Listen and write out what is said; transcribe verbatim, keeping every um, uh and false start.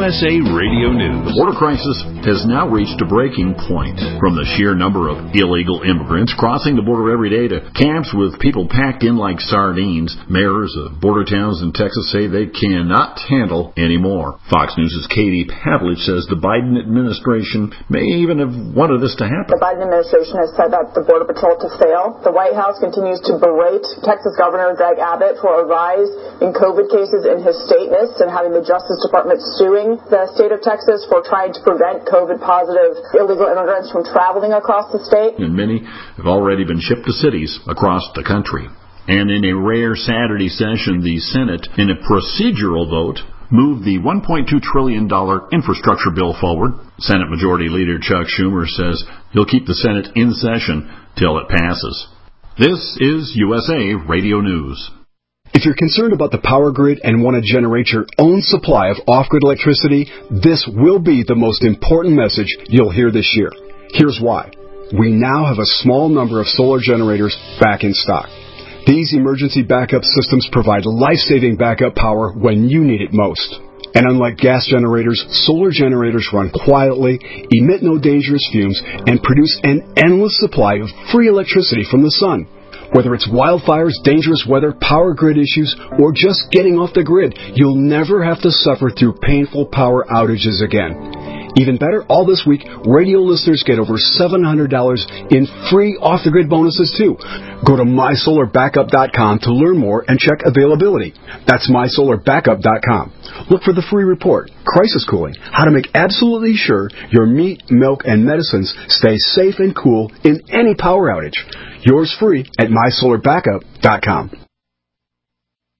S A Radio News. The border crisis has now reached a breaking point. From the sheer number of illegal immigrants crossing the border every day to camps with people packed in like sardines, mayors of border towns in Texas say they cannot handle anymore. Fox News' Katie Pavlich says the Biden administration may even have wanted this to happen. The Biden administration has set up the Border Patrol to fail. The White House continues to berate Texas Governor Greg Abbott for a rise in COVID cases in his state and having the Justice Department suing the state of Texas for trying to prevent COVID-positive illegal immigrants from traveling across the state. And many have already been shipped to cities across the country. And in a rare Saturday session, the Senate, in a procedural vote, moved the one point two trillion dollars infrastructure bill forward. Senate Majority Leader Chuck Schumer says he'll keep the Senate in session till it passes. This is U S A Radio News. If you're concerned about the power grid and want to generate your own supply of off-grid electricity, this will be the most important message you'll hear this year. Here's why. We now have a small number of solar generators back in stock. These emergency backup systems provide life-saving backup power when you need it most. And unlike gas generators, solar generators run quietly, emit no dangerous fumes, and produce an endless supply of free electricity from the sun. Whether it's wildfires, dangerous weather, power grid issues, or just getting off the grid, you'll never have to suffer through painful power outages again. Even better, all this week, radio listeners get over seven hundred dollars in free off-the-grid bonuses, too. Go to my solar backup dot com to learn more and check availability. That's my solar backup dot com. Look for the free report, Crisis Cooling, how to make absolutely sure your meat, milk, and medicines stay safe and cool in any power outage. Yours free at my solar backup dot com.